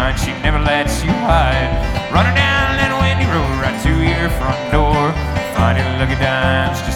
mind, she never lets you hide. Running down that windy road right to your front door, finding lucky dimes just